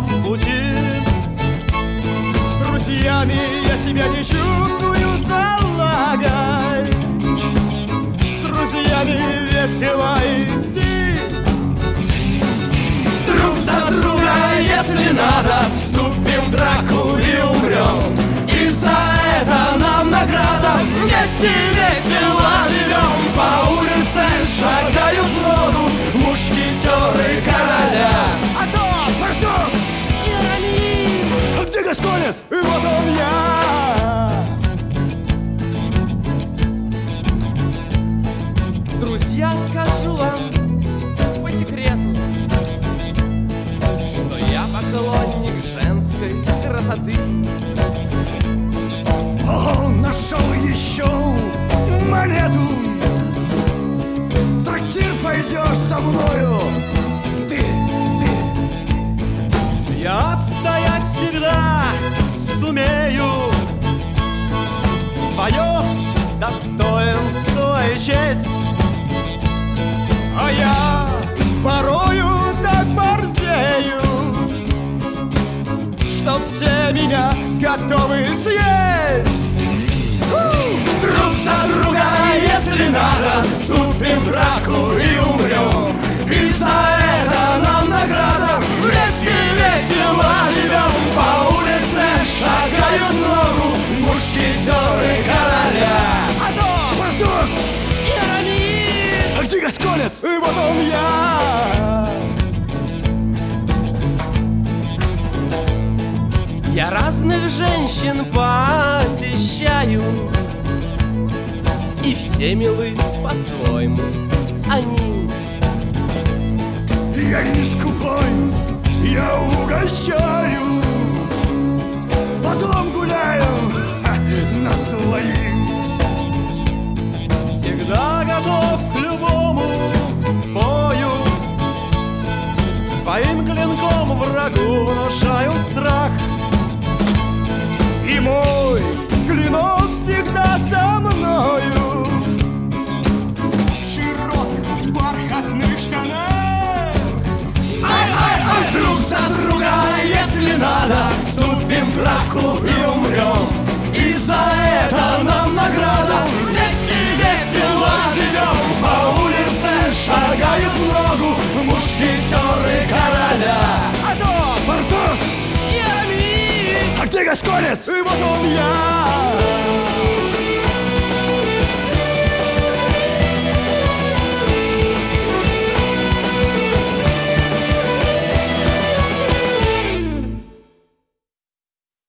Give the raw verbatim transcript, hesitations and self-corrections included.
своем пути. С друзьями я себя не чувствую залагой, с друзьями весело идти. Друг за друга, если надо, вступим в драку и умрем. И за это нам награда, вместе весело живем. По улице шагают в ногу мушкетеры короля. Атос! Портос! Иеромис! А где Гасконец? И вот он я! Друзья, скажу вам по секрету, что я поклонник женской красоты. Он нашел еще монету. В трактир пойдешь со мною. Ты, ты. Я отстоять всегда сумею свое достоинство и честь. А я порою так борзею, что все меня готовы съесть. Друг за друга, если надо, вступим в драку и умрем. И за это нам награда, вместе весело живем. По улице шагают в ногу мушкетеры короля. Атос! Портос! Иеромис! А где Гасконец? И вот он я! Я разных женщин посещаю, и все милы по-своему они. Я не скупой, я угощаю, потом гуляем над твоим. Всегда готов к любому бою, своим клинком врагу внушаю страх. И мой клинок всегда со мною в широких бархатных штанах. Ай-ай-ай! Друг за друга, если надо, вступим в драку и умрем. И за это нам награда, вместе весело живем. По улице шагают в ногу мушкетеры короля. Атос! Портос! Иеромис! А где Гасконец? И вот он я!